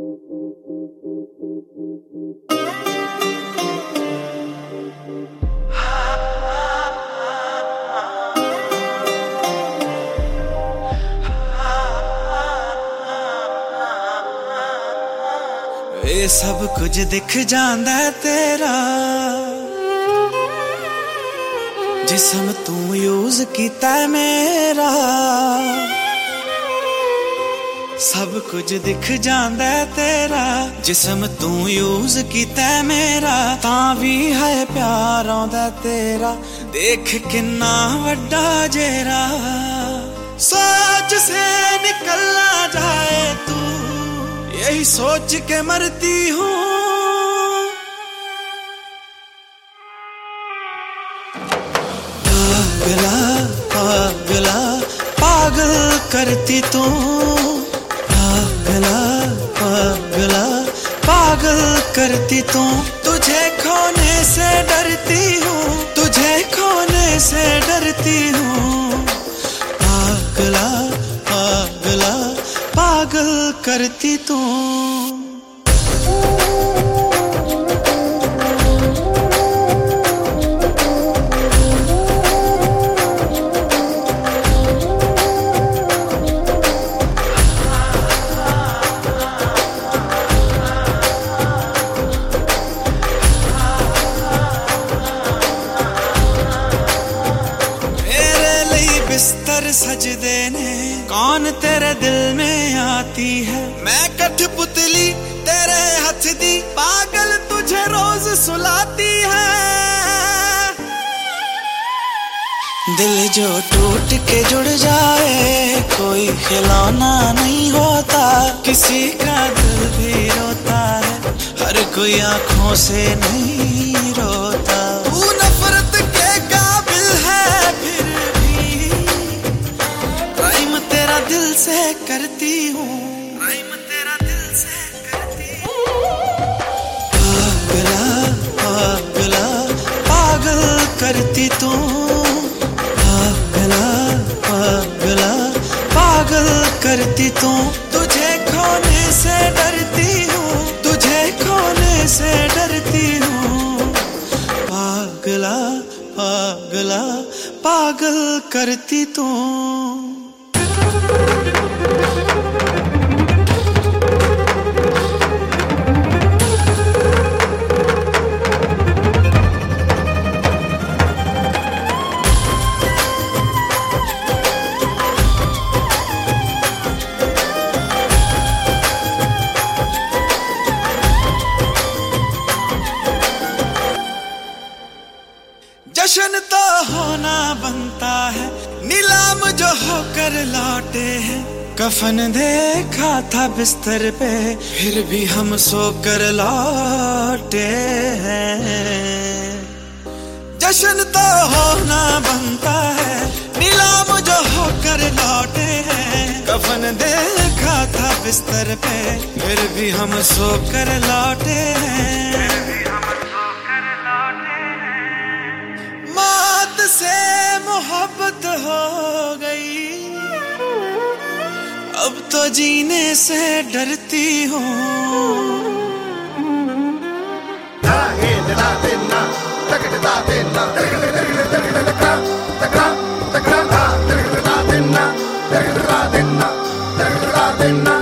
ਇਹ सब कुछ दिख जांदा तेरा जिस्म तू यूज कीता मेरा सब कुछ दिख जांदा तेरा जिस्म तू यूज कीता मेरा तां भी है प्यार आंदा तेरा देख किन्ना वड्डा जेरा सोच से निकल ना जाए तू यही सोच के मरती हूँ पागला पागला पागल करती तू पागला पागला पागल करती तू तुझे खोने से डरती हूँ तुझे खोने से डरती हूँ पागला पागला पागल करती तू बिस्तर सजदे ने कौन तेरे दिल में आती है मैं कठपुतली तेरे हाथ दी पागल तुझे रोज सुलाती है दिल जो टूट के जुड़ जाए कोई खिलौना नहीं होता किसी का दिल भी रोता है हर कोई आंखों से नहीं रोता तू नफरत के काबिल है फिर दिल से करती हूँ तेरा दिल से करती हूँ पागला पागला पागल करती तू पागला पागला पागल करती तू तुझे खोने से डरती हूँ तुझे खोने से डरती हूँ पागला पागला पागल करती तू जश्न तो होना बनता है नीलाम जो होकर लौटे हैं कफन देखा था बिस्तर पे फिर भी हम सोकर लौटे हैं जश्न तो होना बनता है नीलाम जो होकर लौटे हैं कफन देखा था बिस्तर पे फिर भी हम सोकर लौटे हैं मौत से मोहब्बत हो गई अब तो जीने से डरती हूँ Dinna